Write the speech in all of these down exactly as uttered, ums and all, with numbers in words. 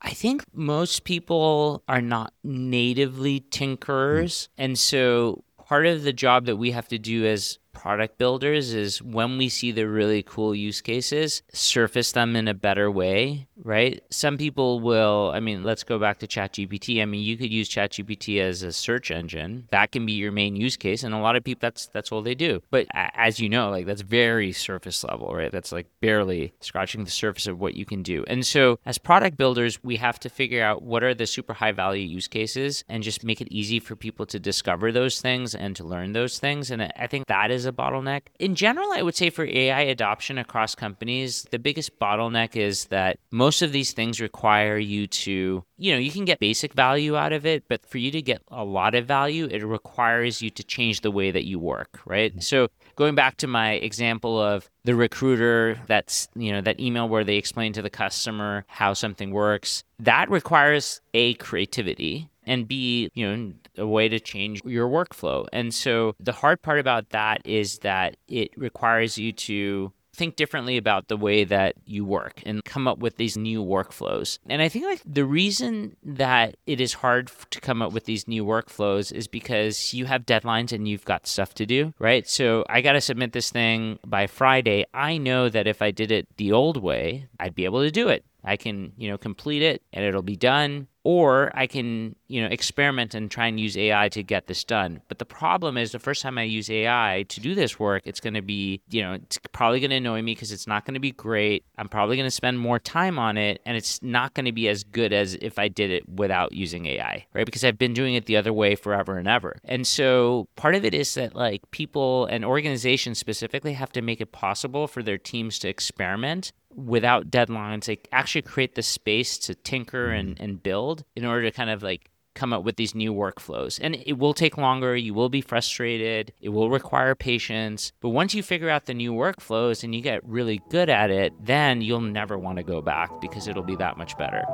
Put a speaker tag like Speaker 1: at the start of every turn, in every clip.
Speaker 1: I think most people are not natively tinkerers. And so part of the job that we have to do as product builders is when we see the really cool use cases, surface them in a better way, right? Some people will, I mean, let's go back to ChatGPT. I mean, you could use ChatGPT as a search engine. That can be your main use case. And a lot of people, that's that's all they do. But as you know, like that's very surface level, right? That's like barely scratching the surface of what you can do. And so as product builders, we have to figure out what are the super high value use cases and just make it easy for people to discover those things and to learn those things. And I think that is a bottleneck. In general, I would say for A I adoption across companies, the biggest bottleneck is that most of these things require you to, you know, you can get basic value out of it, but for you to get a lot of value, it requires you to change the way that you work, right? So going back to my example of the recruiter, that's, you know, that email where they explain to the customer how something works, that requires A, creativity, and B, you know, a way to change your workflow. And so the hard part about that is that it requires you to think differently about the way that you work and come up with these new workflows. And I think like the reason that it is hard to come up with these new workflows is because you have deadlines and you've got stuff to do, right? So I got to submit this thing by Friday. I know that if I did it the old way, I'd be able to do it. I can, you know, complete it and it'll be done. Or I can, you know, experiment and try and use A I to get this done. But the problem is the first time I use A I to do this work, it's going to be, you know, it's probably going to annoy me because it's not going to be great. I'm probably going to spend more time on it and it's not going to be as good as if I did it without using A I, right? Because I've been doing it the other way forever and ever. And so part of it is that like people and organizations specifically have to make it possible for their teams to experiment without deadlines, like actually create the space to tinker and, and build in order to kind of like come up with these new workflows. And it will take longer. You will be frustrated. It will require patience. But once you figure out the new workflows and you get really good at it, then you'll never want to go back because it'll be that much better.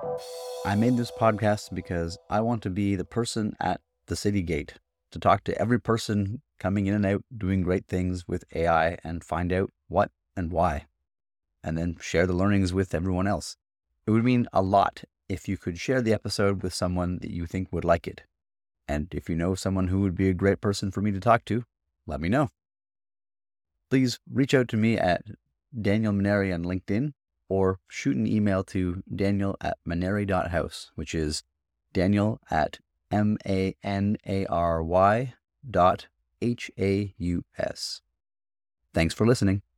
Speaker 2: I made this podcast because I want to be the person at the city gate to talk to every person coming in and out, doing great things with A I and find out what and why, and then share the learnings with everyone else. It would mean a lot if you could share the episode with someone that you think would like it. And if you know someone who would be a great person for me to talk to, let me know. Please reach out to me at Daniel Maneri on LinkedIn or shoot an email to daniel at maneri dot house, which is daniel at M A N A R Y dot H A U S. Thanks for listening.